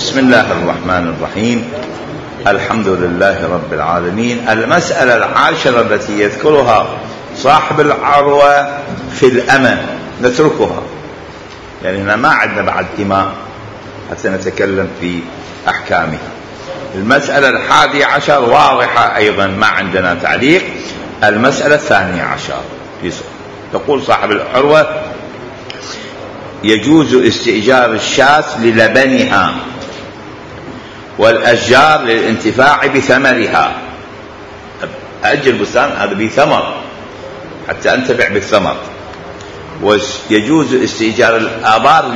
بسم الله الرحمن الرحيم. الحمد لله رب العالمين. المسألة العاشرة التي يذكرها صاحب العروة في الأمة نتركها، يعني هنا ما عندنا بعد إمام حتى نتكلم في أحكامها. المسألة 11 واضحة أيضا، ما عندنا تعليق. المسألة 12 تقول صاحب العروة: يجوز استئجار الشاة للبنها والأشجار للانتفاع بثمرها. أجل البستان هذا بثمر حتى أنتفع بالثمر. ويجوز استئجار الآبار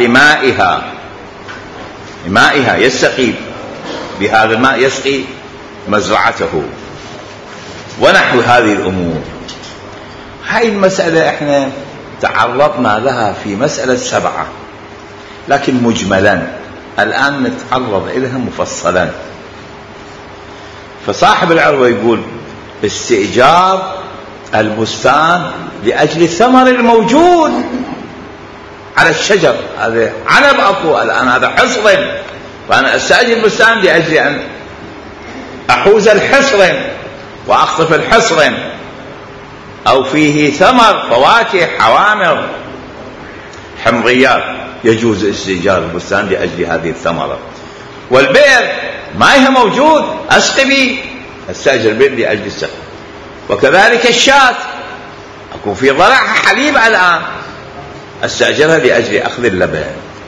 لمائها يستقي بهذا الماء، يسقي مزرعته ونحو هذه الأمور. هاي المسألة احنا تعرضنا لها في مسألة 7، لكن مجملا. الآن نتعرض إليها مفصلا. فصاحب العروة يقول: استئجار البستان لأجل الثمر الموجود على الشجر. هذا عنب أكو الآن، هذا حصر، فأنا أستأجر البستان لأجل أن أحوز الحصر وأخطف الحصر، أو فيه ثمر، فواكه، حوامر، حمضيات. يجوز استئجار البستان لأجل هذه الثمرة. والبئر ماءها موجود، أسقي به، أستأجر البئر لأجل السقي. وكذلك الشاة، أكون في ضرعها حليب الآن، أستأجرها لأجل أخذ اللبن.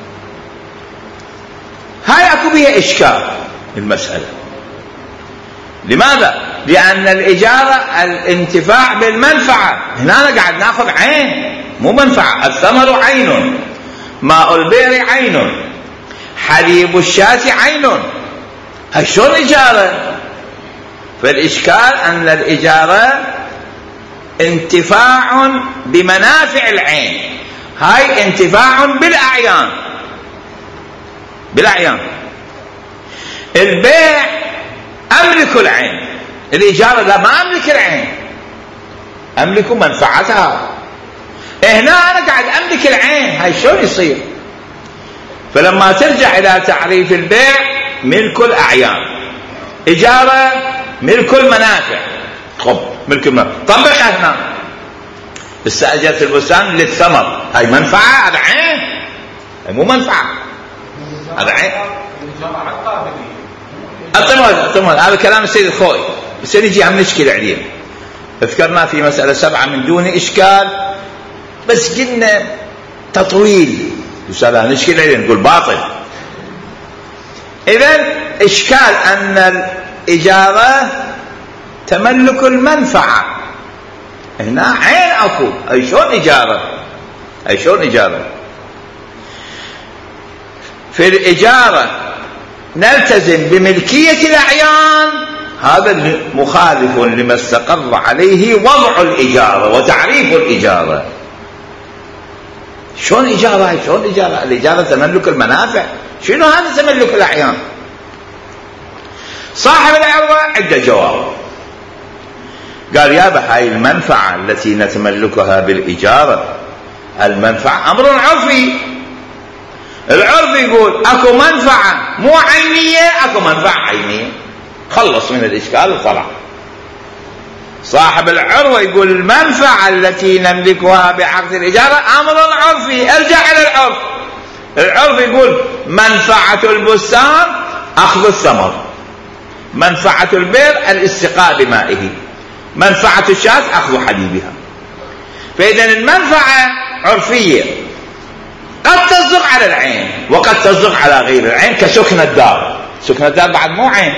هاي أكو بها إشكال المسألة. لماذا؟ لأن الإجارة الانتفاع بالمنفعة. هنا أنا قاعد ناخذ عين، مو منفعة. الثمر عين، ماء البئر عين، حليب الشاة عين. هاي شلون إجارة؟ فالإشكال أن الإجارة انتفاع بمنافع العين، هاي انتفاع بالأعيان. البيع أملك العين، الإجارة لا، ما أملك العين، أملك منفعتها. هنا أنا قاعد أملك العين، هاي شلون يصير؟ فلما ترجع إلى تعريف البيع: ملك الأعيان، إجارة ملك المنافع. خب ملك المنافع طبقها هنا. استأجرت البستان للثمر، هاي منفعة، هذا عين، هاي مو منفعة، هذا عين. أطمئن، هذا كلام السيد الخوي. بس نجي عم نشكل عليه. ذكرنا في مسألة 7 من دون إشكال، بس قلنا تطويل يسألها نشكل عليه نقول باطل. إذن إشكال أن الإجارة تملك المنفعة، هنا عين أكو، أي شلون إجارة؟ في الإجارة نلتزم بملكية الأعيان، هذا مخالف لما استقر عليه وضع الإجارة وتعريف الإجارة. شلون إجارة؟ الإجارة تملك المنافع. شنو هذا تملك الأعيان؟ صاحب العروة عنده جواب، قال: يابا، هاي المنفعة التي نتملكها بالإجارة المنفعة أمر عرفي. العرف يقول أكو منفعة مو عينية، أكو منفعة عينية. خلص من الإشكال وطلع. صاحب العروة يقول: المنفعة التي نملكها بعقد الإجارة أمر عرفي. ارجع إلى العرف. العرف يقول: منفعة البستان أخذ الثمر، منفعة البئر الاستقاء بمائه، منفعة الشاة أخذ حليبها. فإذا المنفعة عرفية، قد تصدق على العين وقد تصدق على غير العين، كسكن الدار. سكن الدار بعد مو عين.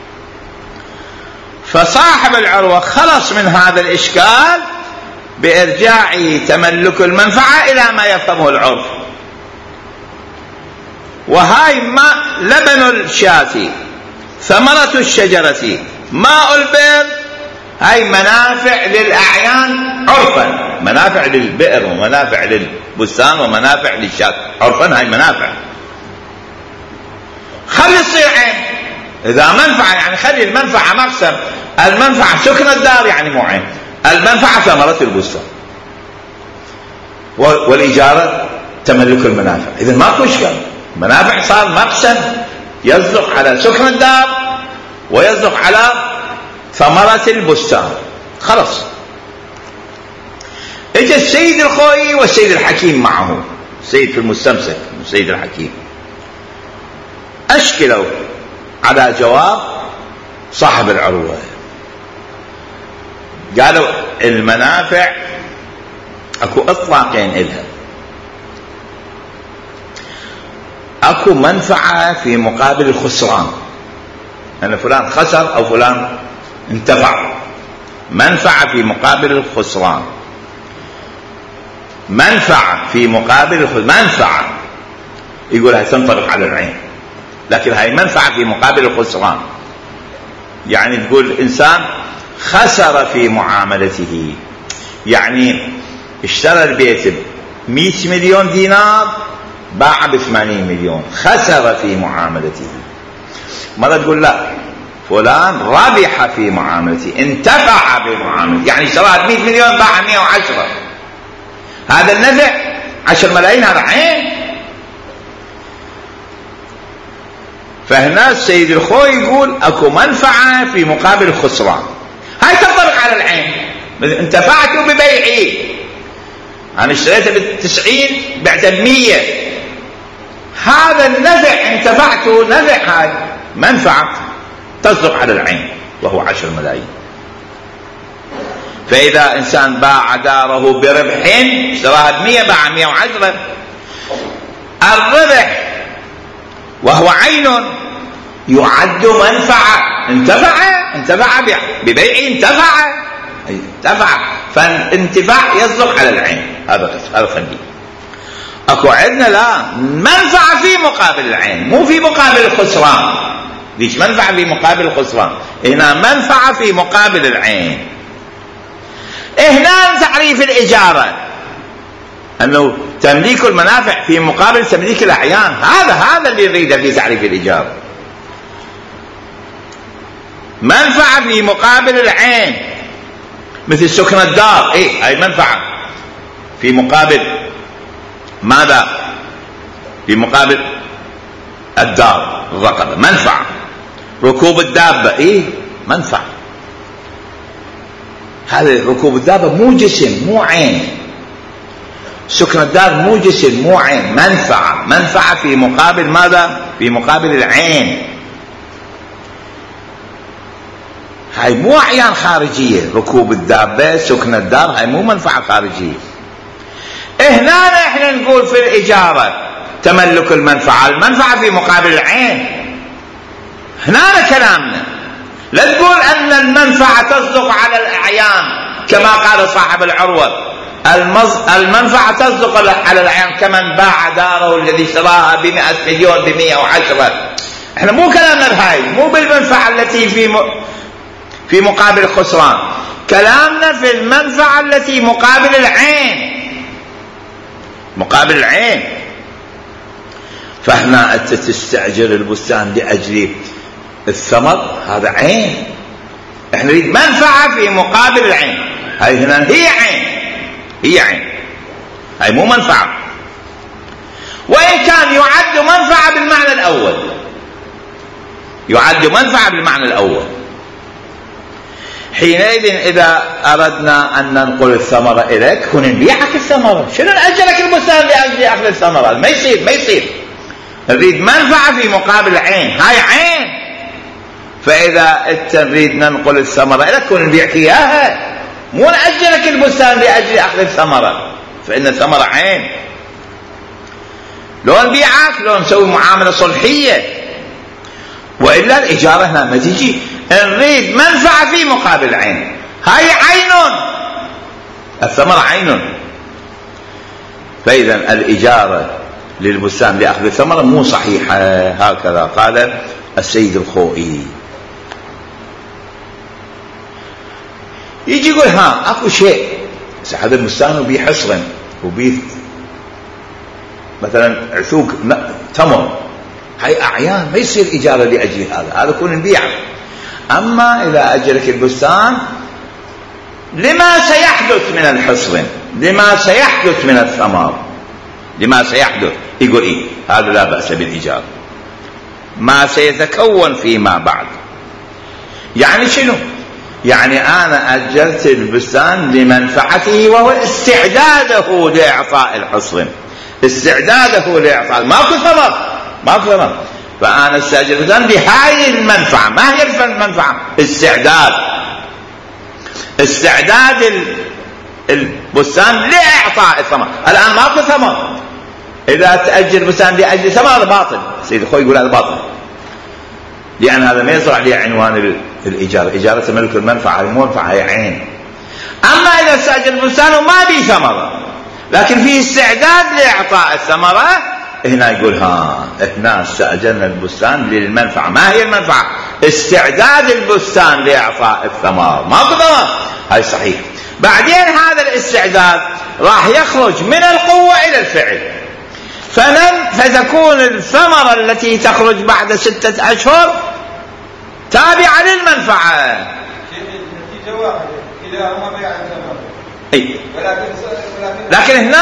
فصاحب العروة خلص من هذا الإشكال بإرجاع تملك المنفعة إلى ما يفهمه العرف. وهاي ماء لبن الشاة، ثمرة الشجرة، ماء البئر، هاي منافع للأعيان عرفا، منافع للبئر ومنافع للبستان ومنافع للشاة عرفا. هاي منافع، خلي تصير عين. إذا منفعة يعني خلي المنفعة مقسم. المنفعة سكن الدار يعني مو عين، المنفعة ثمرة البستان، والإجارة تملك المنافع. إذن ماكو إشكال، منافع صار مقسم يصدق على سكن الدار ويصدق على ثمرة البستان. خلص. اجى السيد الخوئي والسيد الحكيم معه، السيد في المستمسك والسيد الحكيم، أشكلوا على جواب صاحب العروة. قالوا المنافع اكو اطلاقين إلها، اكو منفعة في مقابل الخسران، أن فلان خسر أو فلان انتفع، منفعة في مقابل الخسران، منفعة في مقابل الخسران، منفعة يقول هاي تنطبق على العين، لكن هاي منفعة في مقابل الخسران. يعني تقول إنسان خسر في معاملته، يعني اشترى البيت ب100 مليون دينار باع ب80 مليون، خسر في معاملته. مرة تقول لا فلان ربح في معاملته، انتفع بمعاملته، يعني اشترى 100 مليون باع 110، هذا النفع 10 ملايين، هذا عين. فهنا السيد الخوئي يقول اكو منفعة في مقابل الخسران، هاي تنطبق على العين. انتفعت ببيعي، انا اشتريته ب90 بعته ب100، هذا النفع انتفعته نفع، هاي منفعة تصدق على العين وهو 10 ملايين. فإذا إنسان باع داره بربح، اشتراها ب100 باع 110، الربح وهو عين يعد منفعة، انتفع ببيع، انتفع، فالانتفاع يصدق على العين. هذا خليه. اكو عندنا لا منفعة في مقابل العين، مو في مقابل الخسران. ليش منفعة في مقابل الخسران؟ هنا منفعة في مقابل العين. هنا تعريف الإجارة أنه تمليك المنافع في مقابل تمليك الأعيان، هذا اللي يريده في تعريف الإجارة. منفعة في مقابل العين مثل سكن الدار، هاي منفعة في مقابل ماذا؟ في مقابل الدار الرقبة، منفعة. ركوب الدابة منفعة. هذا ركوب الدابة مو جسم مو عين، سكن الدار مو جسم مو عين، منفعة في مقابل ماذا؟ في مقابل العين. هاي مو أعيان خارجية، ركوب الدابة سكن الدار هاي مو منفعة خارجية. هنا احنا نقول في الإجارة تملك المنفعة في مقابل العين. هنا كلامنا، لا تقول أن المنفعة تصدق على الأعيان كما قال صاحب العروة، المنفعة تصدق على الأعيان كمن باع داره الذي اشتراها ب100 مليون ب110. احنا مو كلامنا بهاي، مو بالمنفعة التي في مقابل الخسران، كلامنا في المنفعة التي مقابل العين، مقابل العين. فهنا أنت تستأجر البستان لأجل الثمر، هذا عين. احنا نريد منفعة في مقابل العين، هاي هنا هي عين، هاي مو منفعة. وإن كان يعد منفعة بالمعنى الأول، يعد منفعة بالمعنى الأول. حينئذ إذا أردنا أن ننقل الثمرة إليك كن نبيعك الثمرة، شنو نأجلك البستان لأجل أخذ الثمرة؟ ما يصير. نريد منفعة في مقابل العين، هاي عين. فإذا أنت نريد ننقل الثمرة إليك كن نبيعك إياها، مو نأجلك البستان لأجل أخذ الثمرة، فإن الثمرة عين. لو نبيعك لو نسوي معاملة صلحية، وإلا الإجارة هنا ما تجي. نريد منفعة في مقابل العين، هاي عين، الثمرة عين. فإذا الإجارة للبستان لأخذ الثمرة مو صحيحة، هكذا قال السيد الخوئي. يجي يقول اكو شيء هذا البستان وبيه حصر وبيه مثلا عثوق تمر، هاي أعيان ما يصير إجارة لأجل هذا يكون نبيع. أما إذا أجلك البستان لما سيحدث من الحصر، لما سيحدث من الثمار، لما سيحدث، يقول هذا لا بأس بالإجارة. ما سيتكون فيما بعد. يعني شنو؟ يعني أنا أجرت البستان لمنفعته وهو استعداده لإعطاء الحصن، استعداده لإعطاء، ماكو ثمر، فأنا استأجر البستان بهاي المنفعة. ما هي المنفعة؟ استعداد البستان لإعطاء الثمر. الآن ماكو ثمر، إذا تأجر بستان لأجل ثمر هذا باطل. سيد أخوي يقول هذا باطل، لأن هذا ما يصلح عليه عنوان الإجارة. إجارة تملك المنفعة، المنفعة هي عين. أما إذا استأجر البستان وما بيه ثمرة لكن فيه استعداد لإعطاء الثمرة، هنا يقول هنا استأجرنا البستان للمنفعة. ما هي المنفعة؟ استعداد البستان لإعطاء الثمر، ماكو ثمر، هاي صحيح. بعدين هذا الاستعداد راح يخرج من القوة إلى الفعل، فتكون الثمرة التي تخرج بعد 6 أشهر تابعة للمنفعة. النتيجة واحدة إذا ما بيع الثمر. لكن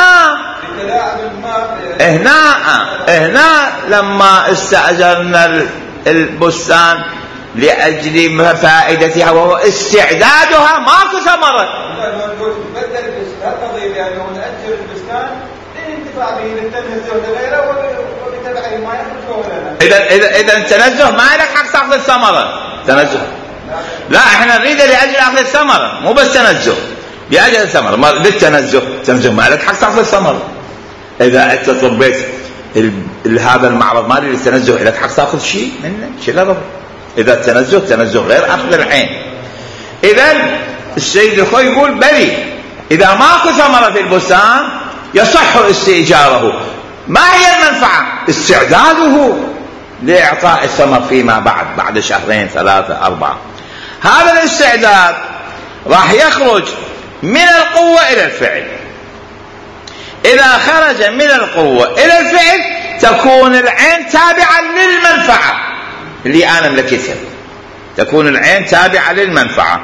هنا لما استأجرنا البستان لأجل فائدتها وهو استعدادها، ماكو ثمرة. بدل القضية بأنه نأجر البستان للانتفاع به للتنزه لغيره وبتبعه ما يخرج لنا. إذا التنزه ما لك حق تأخذ الثمرة. تنزه لا، احنا نريد لأجل أخذ الثمرة، مو بس تنزه، لأجل الثمرة. للتنزه ما لك حق تأخذ الثمرة. إذا أنت طبيت هذا المعرض مالي للتنزه لك حق تأخذ شيء منه، شيء لا ضرر. إذا تنزه غير أخذ العين. إذا السيد الخوي يقول بلي إذا ماكو ثمرة في البستان يصح استئجاره. ما هي المنفعة؟ استعداده لإعطاء الثمر فيما بعد 2 3 4. هذا الاستعداد راح يخرج من القوة إلى الفعل. إذا خرج من القوة إلى الفعل تكون العين تابعة للمنفعة اللي أنا ملكتها، تكون العين تابعة للمنفعة.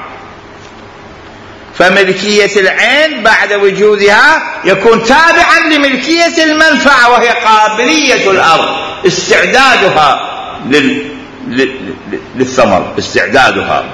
فملكية العين بعد وجودها يكون تابعا لملكية المنفعة، وهي قابلية الأرض، استعدادها للثمر، استعدادها.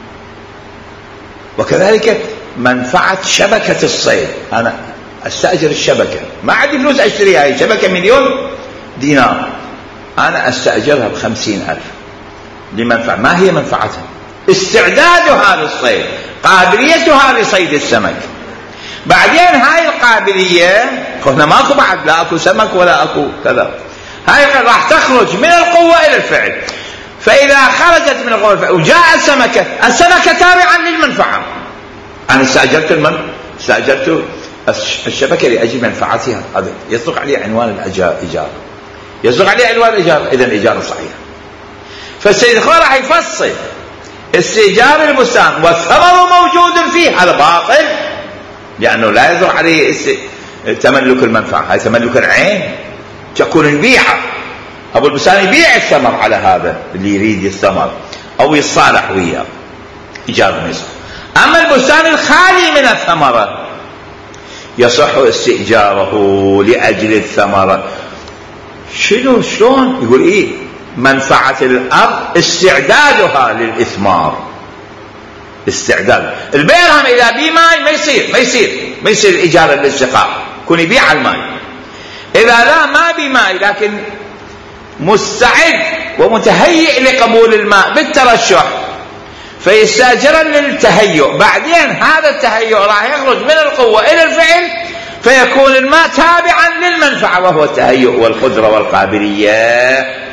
وكذلك منفعة شبكة الصيد. أنا أستأجر الشبكة، ما عندي فلوس أشتريها، هي شبكة 1,000,000 دينار، أنا أستأجرها ب50,000 لمنفعة. ما هي منفعتها؟ استعدادها للصيد، قابليتها لصيد السمك. بعدين هاي القابلية هنا ماكو بعد، لا أكو سمك ولا أكو كذا، هاي راح تخرج من القوة إلى الفعل. فإذا خرجت من القوة إلى الفعل وجاء السمكة تابعا للمنفعة. أنا استأجرت الشبكة لأجل منفعتها، هذا يصدق عليه عنوان الإجارة، يصدق عليه عنوان الإجارة، إذن الإجارة صحيحة. فالسيد الخوي راح يفصل استئجار البستان والثمر موجود فيه، هذا باطل، لأنه لا يصدق عليه تملك المنفعة، هذا تملك العين. تكون البيعة، أبو البستان يبيع الثمر على هذا اللي يريد الثمر أو يصالح وياه، إجارة ما يصح. أما البستان الخالي من الثمرة يصح استئجاره لأجل الثمرة. شلون؟ يقول إيه؟ منفعة الأرض استعدادها للإثمار، استعداد. البيرهم إذا بيه ماء ما يصير الإجارة للاستقاء، كون يبيع الماء. إذا لا ما بيه ماء لكن مستعد ومتهيئ لقبول الماء بالترشح فيستأجر للتهيؤ. بعدين هذا التهيؤ راح يخرج من القوة إلى الفعل، فيكون الماء تابعا للمنفعة وهو التهيؤ والقدرة والقابلية.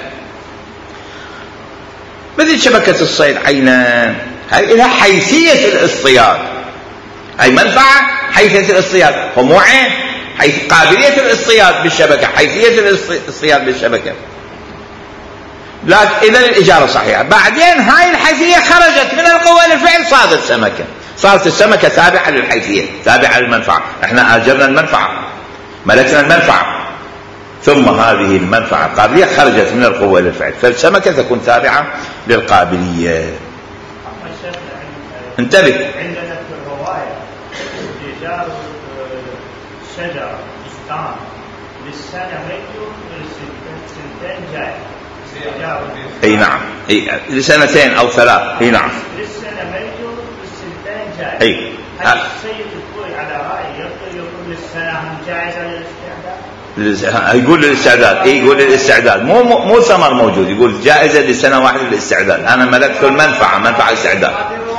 مثل شبكة الصيد عينا، هاي لها حيثية الاصطياد، هاي منفعة حيثية الاصطياد، هو مو عين، قابلية الاصطياد بالشبكة، حيثية الاصطياد بالشبكة. لكن إذا الإجارة صحيحة. بعدين هاي الحيثية خرجت من القوة للفعل، صارت السمكة تابعة للحيثية، تابعة للمنفعة. احنا آجرنا المنفعة، ملكنا المنفعة، ثم هذه المنفعة قابلية خرجت من القوة للفعل، فالسمكة تكون تابعة للقابلية. انتبه، عندنا في الرواية استئجار شجرة بستان للسنة ميت وللسنتين جاي، اي نعم، لسنتين او 3. اي نعم. للسنة ميت والسنتين جائز. اي هل السيد الخوي على رأي يقول للسنة هم جائزة للاستعداد؟ يقول للاستعداد. يقول للاستعداد، مو ثمر موجود، يقول جائزة لسنة واحدة للاستعداد. انا ملكت المنفعة، منفعة الاستعداد.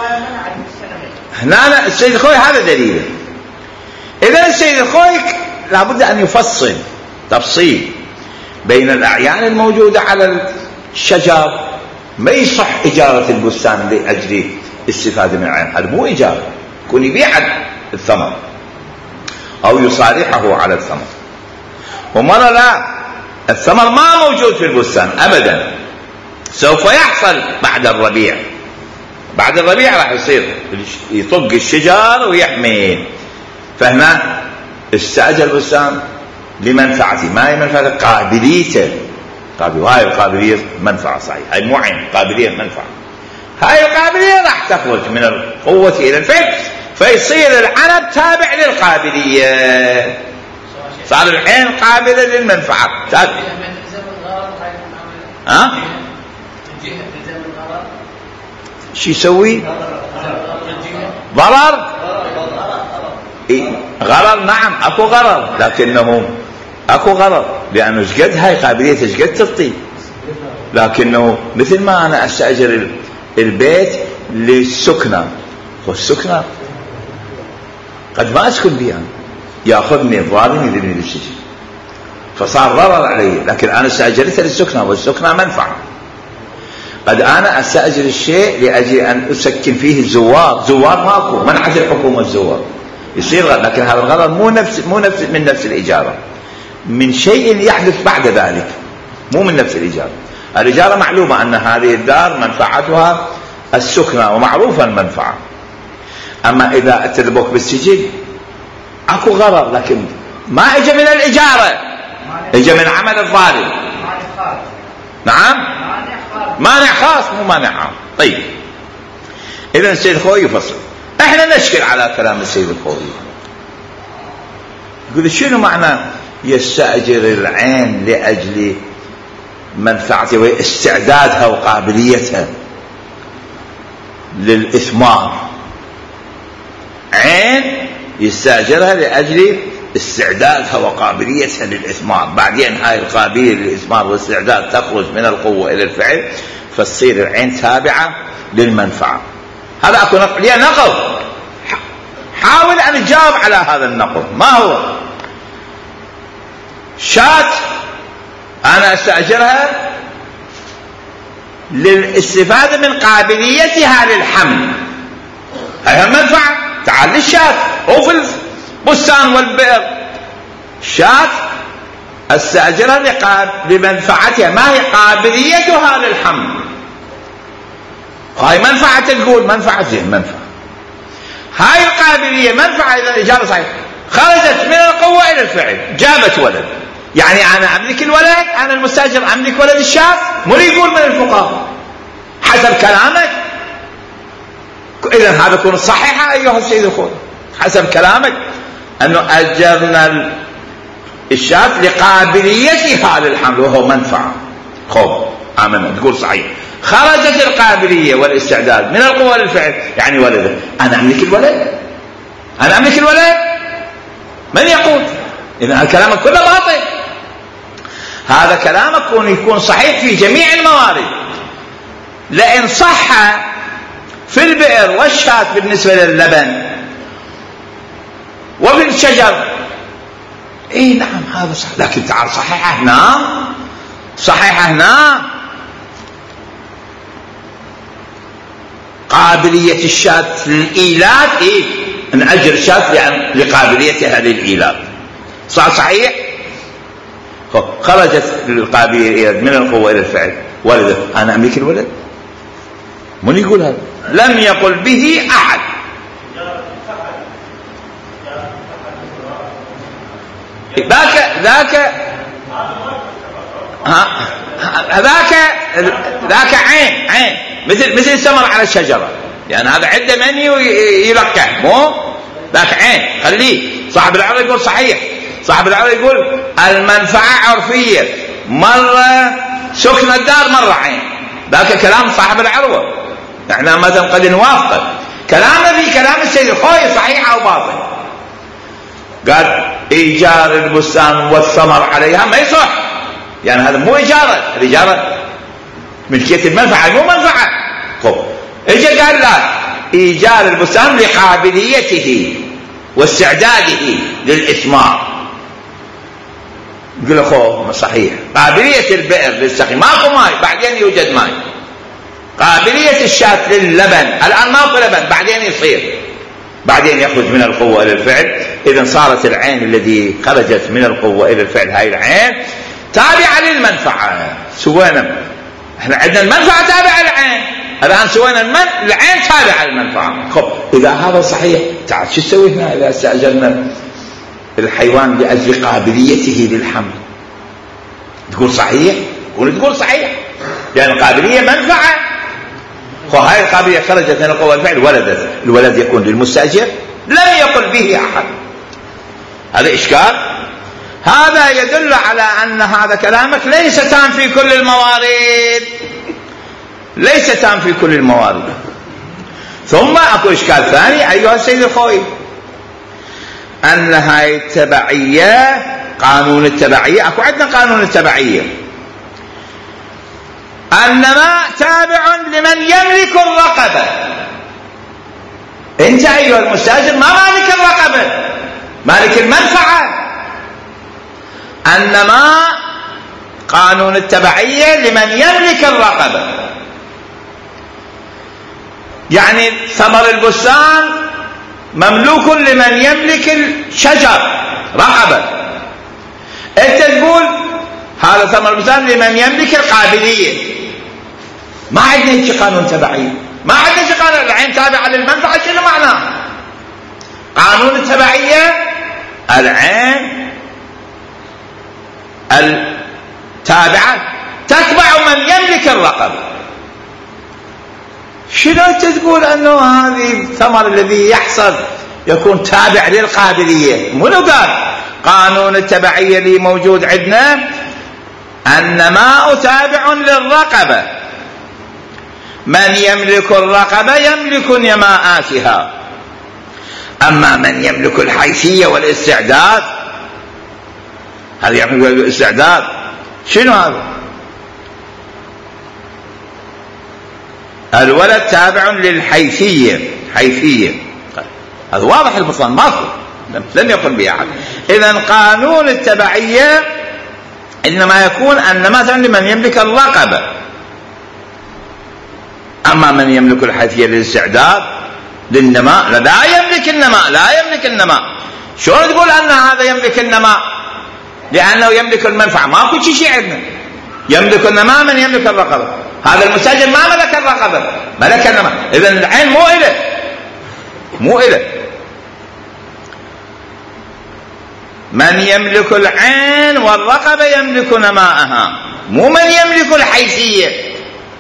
هنا السيد الخوي هذا دليله. اذا السيد الخوي لابد ان يفصل تفصيل بين الاعيان الموجودة على الشجر. ما يصح اجارة البستان لاجل الاستفادة من العين، هذا مو اجارة، يكون يبيع الثمر او يصالحه على الثمر. ومرة لا، الثمر ما موجود في البستان ابدا، سوف يحصل بعد الربيع. بعد الربيع راح يصير يطق الشجر ويحمل. فهنا استأجر البستان لمنفعته، ما هي منفعة قابليته. هاي القابلية منفعة صحيح، هاي مو عين، قابلية منفعة. هاي القابلية راح تخرج من القوة إلى الفعل، فيصير العنب تابع للقابلية، صار العين قابلة للمنفعة. ها؟ شو يسوي؟ ضرر؟ غرر. نعم اكو غرر، لكنه اكو غرر لانه شقد هاي قابليته شقد تعطي. لكنه مثل ما انا استاجر البيت للسكنة، والسكنة قد ما اسكن بها، ياخذني الظالم يذبني للسجن، فصار ضرر علي. لكن انا استاجرتها للسكنة، والسكنة منفعة. قد انا استاجر الشيء لاجل ان اسكن فيه الزوار. زوار ماكو، منعت الحكومة الزوار، يصير غرر. لكن هذا الغرر مو من نفس الإجارة، من شيء يحدث بعد ذلك، مو من نفس الإجارة. الإجارة معلومة أن هذه الدار منفعتها السكنة ومعروفة المنفعة. أما إذا اتذبوك بالسجن أكو غرر، لكن ما إجا من الإجارة، إجا من عمل الظالم. نعم، مانع خاص مو مانع عام. طيب إذن السيد الخوي يفصل. احنا نشكل على كلام السيد الخوي، يقول شنو معنى يستأجر العين لأجل منفعته واستعدادها وقابليتها للإثمار. عين يستأجرها لأجل استعدادها وقابليتها للإثمار، بعدين هاي القابلية للإثمار والاستعداد تخرج من القوة إلى الفعل، فتصير العين تابعة للمنفعة. هذا أكو ليه نقض. حاول أن تجاوب على هذا النقض. ما هو؟ شاة أنا أستأجرها للاستفادة من قابليتها للحمل، هي منفعة. تعال للشاة أو في البستان والبئر، شاة أستأجرها لمنفعتها، ما هي قابليتها للحمل. هاي منفعة، تقول منفعة زين، منفعة. هاي القابلية منفعة إذا الإجارة صحيح، خرجت من القوة إلى الفعل، جابت ولد. يعني أنا أملك الولد، أنا المستأجر أملك ولد الشاب، مو يقول من الفقهاء حسب كلامك. إذا هذا يكون صحيحة أيها السيد الخوي، حسب كلامك أنه أجرنا الشاب لقابليتها للحمل وهو منفعة. خوف آمنا، تقول صحيح. خرجت القابلية والاستعداد من القوة للفعل، يعني ولده. أنا أملك الولد، أنا أملك الولد، من يقول؟ إذا كلامك كله باطل. هذا كلامك يكون صحيح في جميع الموارد، لأن صح في البئر والشاة بالنسبة للبن وفي الشجر. إيه نعم هذا صح، لكن تعال صحيح هنا، صحيح هنا قابلية الشاة للإيلاد. إيه؟ نأجر شاة لقابليتها للإيلاد، صحيح. خرجت القابلية من القوة إلى الفعل، ولدت. أنا أملك الولد، من يقول هذا؟ لم يقل به أحد. ذاك عين مثل الثمر على الشجرة، يعني هذا عنده من يلقح، مو ذاك عين. خليه صاحب العرض يقول صحيح. صاحب العرض يقول المنفعة عرفية، مرة سكن الدار مرة عين. ذاك كلام صاحب العروة، احنا مثلا قد نوافقه. كلامنا في كلام السيد الخوئي صحيح او باطل. قال ايجار البستان والثمر عليها ما يصح، يعني هذا مو اجاره، الاجاره ملكيه المنفعه مو منفعه. خب اجى قال لا، ايجار البستان لقابليته واستعداده للاثمار. يقول اخوه صحيح، قابليه البئر للسقي ماكو ماي بعدين يوجد ماي، قابليه الشاة للبن الان ماكو لبن بعدين يصير، بعدين يخرج من القوه الى الفعل. اذا صارت العين الذي خرجت من القوه الى الفعل هاي العين تابعه للمنفعه. سوينا احنا عندنا المنفعه تابعه للعين، الان سوينا العين تابعه للمنفعه. خب اذا هذا صحيح تعال شو نسوي هنا اذا استاجرنا الحيوان لاجل قابليته للحمل؟ تقول صحيح؟ تقول صحيح، لان يعني القابليه منفعه. وهاي القابليه خرجت من القوه الفعل ولدت، الولد يكون للمستاجر لم يقل به احد. هذا اشكال. هذا يدل على ان هذا كلامك ليس تام في كل الموارد، ليس تام في كل الموارد. ثم اكو اشكال ثاني ايها السيد الخوئي، ان هاي التبعيه، قانون التبعيه، اكو عندنا قانون التبعيه، انما تابع لمن يملك الرقبه. انت ايها المستاجر ما مالك الرقبه، مالك المنفعه. انما قانون التبعيه لمن يملك الرقبه، يعني ثمر البستان مملوك لمن يملك الشجر رقبه. انت تقول هذا ثمر البستان لمن يملك القابليه. ما عندنا شيء قانون تبعيه، ما عندنا شيء قانون العين تابعه للمنفعه. شنو معناه قانون التبعيه؟ العين التابعه تتبع من يملك الرقبه. شنو انت تقول انه هذه الثمر الذي يحصل يكون تابع للقابليه؟ منو قال؟ قانون التبعيه اللي موجود عندنا النماء تابع للرقبه، من يملك الرقبه يملك نماءاتها، اما من يملك الحيثيه والاستعداد هذا يملك الاستعداد. شنو هذا؟ الولد تابع للحيثيه، حيثيه، هذا واضح البطلان ماكو، لم يقل به احد. اذا قانون التبعيه انما يكون ان مثلا لمن يملك الرقبه، اما من يملك الحيثيه للاستعداد للنماء لا يملك النماء، لا يملك النماء. شلون تقول ان هذا يملك النماء؟ لانه يملك المنفعه. ماكو شيء عندنا يملك النماء من يملك الرقبه. هذا المستاجر ما ملك الرقبه، ملك النماء. اذا العين مو إله، مو إله. من يملك العين والرقبه يملك نماءها، مو من يملك الحيثيه.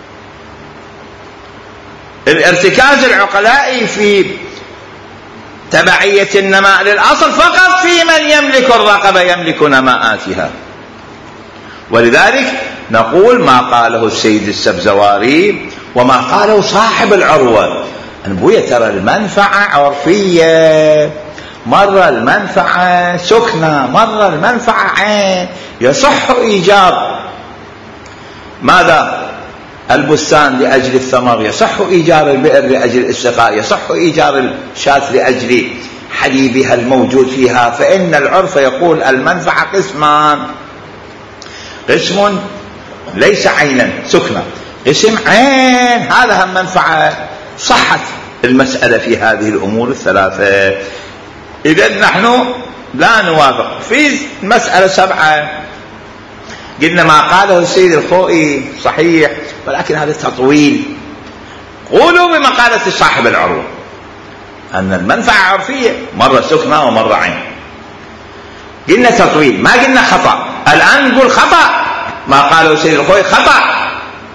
الارتكاز العقلائي في تبعيه النماء للاصل فقط في من يملك الرقبه يملك نماءاتها. ولذلك نقول ما قاله السيد السبزواري وما قاله صاحب العروة، أنبوية ترى المنفعة عرفية، مرة المنفعة سكنة، مرة المنفعة عين. يصح إيجار ماذا؟ البستان لأجل الثمر، يصح إيجار البئر لأجل السقاء، يصح إيجار الشاة لأجل حليبها الموجود فيها. فإن العرف يقول المنفعة قسمان، قسم ليس عينا سكنة، قسم عين هذا هم منفعة. صحت المسألة في هذه الأمور الثلاثة. إذن نحن لا نوافق في مسألة 7. قلنا ما قاله السيد الخوئي صحيح، ولكن هذا تطويل. قولوا بمقالة صاحب العروة أن المنفعة عرفية، مرة سكنة ومرة عين. قلنا تطويل، ما قلنا خطأ. الآن نقول خطأ ما قاله السيد الخوئي، خطأ.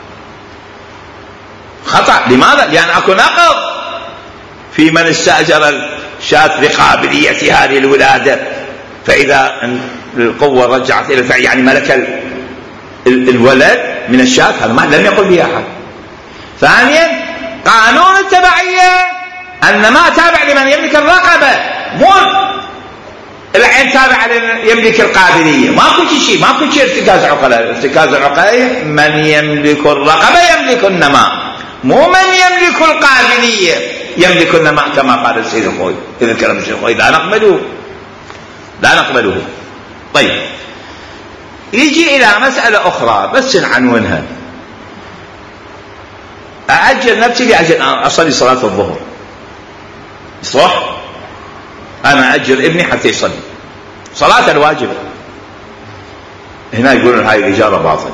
خطأ لماذا؟ لأن أكو نقض في من استأجر الشاة لقابلية هذه الولادة، فإذا القوة رجعت إلى الفعل يعني ملك الولد من الشاة، هذا ما لم يقل به أحد. ثانيا قانون التبعية أن ما تابع لمن يملك الرقبة، مو العين تابع لمن يملك القابلية. ماكو شيء ارتكاز عقلاء. ارتكاز العقلاء من يملك الرقبة يملك النماء، مو من يملك القابلية يملك النماء كما قال السيد الخوي. إذا كلام السيد الخوي لا نقبله. طيب يجي إلى مسألة أخرى بس نعنونها. أعجل نفسي لأجل أصلي صلاة الظهر، صح؟ أنا أجل ابني حتى يصلي صلاة الواجبة. هنا يقولون هاي الإجارة باطلة.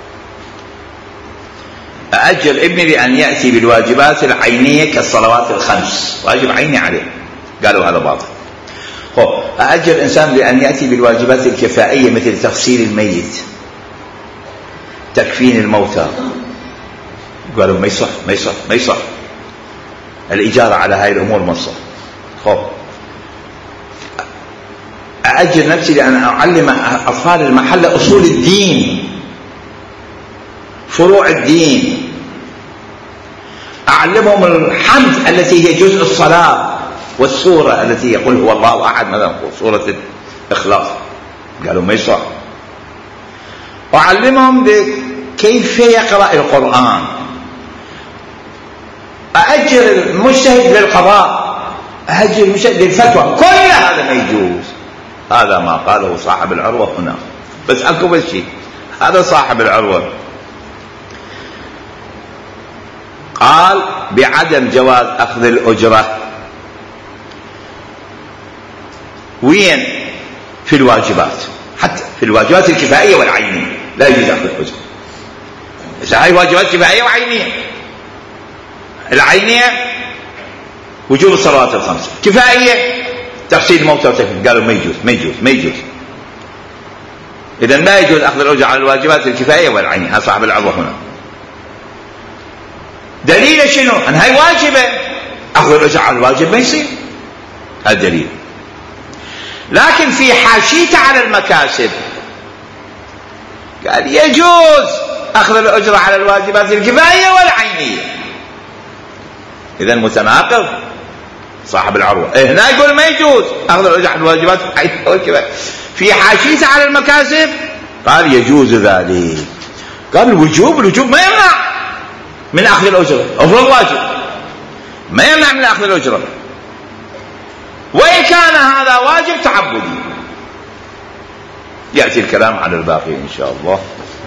أأجل ابني لأن يأتي بالواجبات العينية كالصلوات الخمس، واجب عيني عليه، قالوا هذا باطل. أأجل إنسان لأن يأتي بالواجبات الكفائية مثل تغسيل الميت، تكفين الموتى، قالوا ما يصح. الإجارة على هاي الأمور ما تصح. أأجل نفسي لأن أعلم أطفال المحلة أصول الدين، فروع الدين، أعلمهم الحمد التي هي جزء الصلاة، والسورة التي يقول هو الله أحد، مثلا سورة الإخلاص، قالوا ما يصح. أعلمهم كيف يقرأ القرآن. أأجل المجتهد للقضاء، أأجل المجتهد للفتوى، كل هذا ما يجوز. هذا ما قاله صاحب العروة هنا. بس أكو بس شيء، هذا صاحب العروة قال بعدم جواز أخذ الأجرة. وين؟ في الواجبات، حتى في الواجبات الكفائية والعينية لا يجوز أخذ الأجرة. إذا هاي واجبات كفائية وعينية. العينية وجوب الصلوات الخمس، كفائية تغسيل الموتى وتكفين، قالوا ما يجوز. إذن لا يجوز أخذ الأجرة على الواجبات الكفائية والعينية. صاحب العروة هنا دليل شنو؟ أن هاي واجبة، أخذ الأجرة على الواجب ما يصير. هذا دليل. لكن في حاشيته على المكاسب قال يجوز أخذ الأجرة على الواجبات الكفائية والعينية. إذن متناقض صاحب العروة. هنا يقول ما يجوز أخذ الأجرة على الواجبات العينية والكفائية، في حاشيته على المكاسب قال يجوز ذلك. قال الوجوب ما يمنع من أخذ الأجرة، أفضل واجب ما يمنع من أخذ الأجرة، وإن كان هذا واجب تعبدي. يأتي الكلام على الباقي إن شاء الله.